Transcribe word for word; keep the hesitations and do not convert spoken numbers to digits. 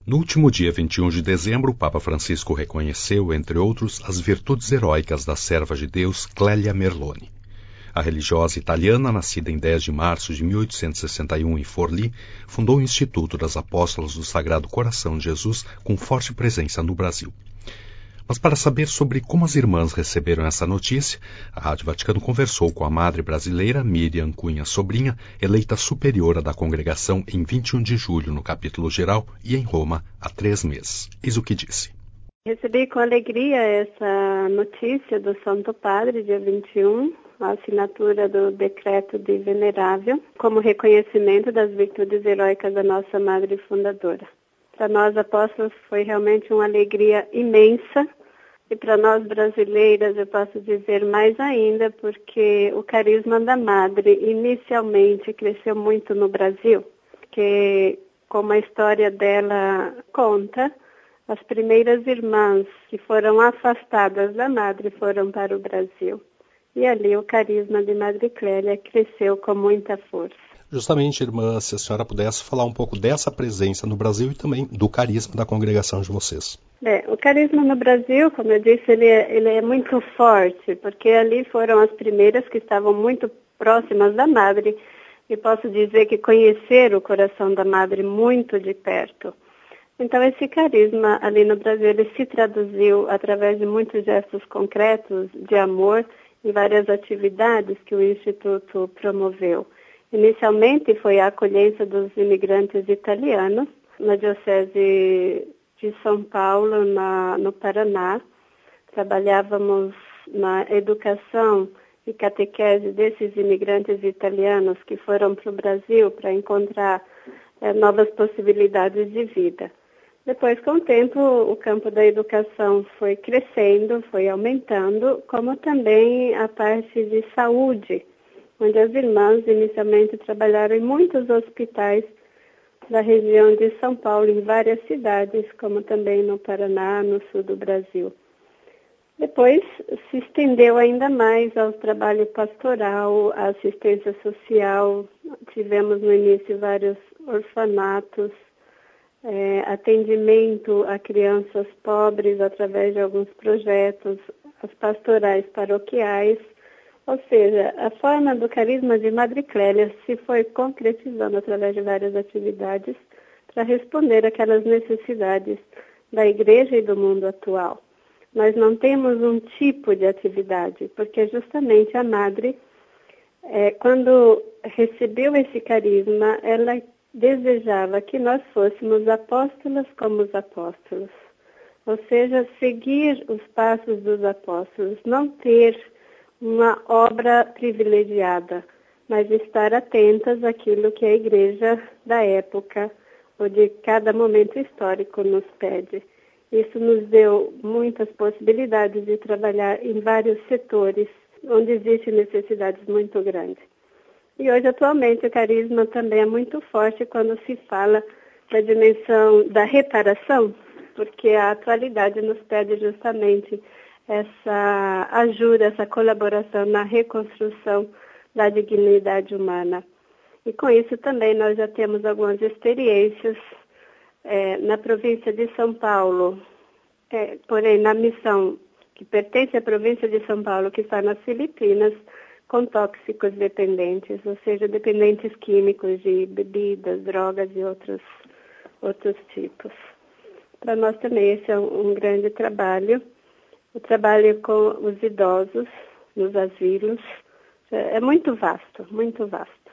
No último dia vinte e um de dezembro, o Papa Francisco reconheceu, entre outros, as virtudes heróicas da serva de Deus Clélia Merloni. A religiosa italiana, nascida em dez de março de mil oitocentos e sessenta e um em Forlì, fundou o Instituto das Apóstolas do Sagrado Coração de Jesus, com forte presença no Brasil. Mas para saber sobre como as irmãs receberam essa notícia, a Rádio Vaticano conversou com a madre brasileira Miriam Cunha Sobrinha, eleita superiora da congregação em vinte e um de julho no capítulo geral e em Roma há três meses. Eis o que disse. Recebi com alegria essa notícia do Santo Padre, dia vinte e um, a assinatura do decreto de venerável, como reconhecimento das virtudes heróicas da nossa madre fundadora. Para nós apóstolos foi realmente uma alegria imensa. E para nós brasileiras, eu posso dizer mais ainda, porque o carisma da Madre inicialmente cresceu muito no Brasil, porque, como a história dela conta, as primeiras irmãs que foram afastadas da Madre foram para o Brasil. E ali o carisma de Madre Clélia cresceu com muita força. Justamente, irmã, se a senhora pudesse falar um pouco dessa presença no Brasil e também do carisma da congregação de vocês. É, o carisma no Brasil, como eu disse, ele é, ele é muito forte, porque ali foram as primeiras que estavam muito próximas da Madre, e posso dizer que conheceram o coração da Madre muito de perto. Então, esse carisma ali no Brasil, ele se traduziu através de muitos gestos concretos de amor em várias atividades que o Instituto promoveu. Inicialmente foi a acolhência dos imigrantes italianos na Diocese de São Paulo, na, no Paraná. Trabalhávamos na educação e catequese desses imigrantes italianos que foram para o Brasil para encontrar é, novas possibilidades de vida. Depois, com o tempo, o campo da educação foi crescendo, foi aumentando, como também a parte de saúde, onde as irmãs inicialmente trabalharam em muitos hospitais da região de São Paulo, em várias cidades, como também no Paraná, no sul do Brasil. Depois se estendeu ainda mais ao trabalho pastoral, à assistência social. Tivemos no início vários orfanatos, é, atendimento a crianças pobres através de alguns projetos, as pastorais paroquiais. Ou seja, a forma do carisma de Madre Clélia se foi concretizando através de várias atividades para responder àquelas necessidades da igreja e do mundo atual. Nós não temos um tipo de atividade, porque justamente a Madre, é, quando recebeu esse carisma, ela desejava que nós fôssemos apóstolas como os apóstolos. Ou seja, seguir os passos dos apóstolos, não ter uma obra privilegiada, mas estar atentas àquilo que a igreja da época ou de cada momento histórico nos pede. Isso nos deu muitas possibilidades de trabalhar em vários setores onde existem necessidades muito grandes. E hoje, atualmente, o carisma também é muito forte quando se fala da dimensão da reparação, porque a atualidade nos pede justamente essa ajuda, essa colaboração na reconstrução da dignidade humana. E com isso também nós já temos algumas experiências é, na província de São Paulo, é, porém na missão que pertence à província de São Paulo, que está nas Filipinas, com tóxicos dependentes, ou seja, dependentes químicos de bebidas, drogas e outros, outros tipos. Para nós também esse é um, um grande trabalho. O trabalho com os idosos, nos asilos, é muito vasto, muito vasto.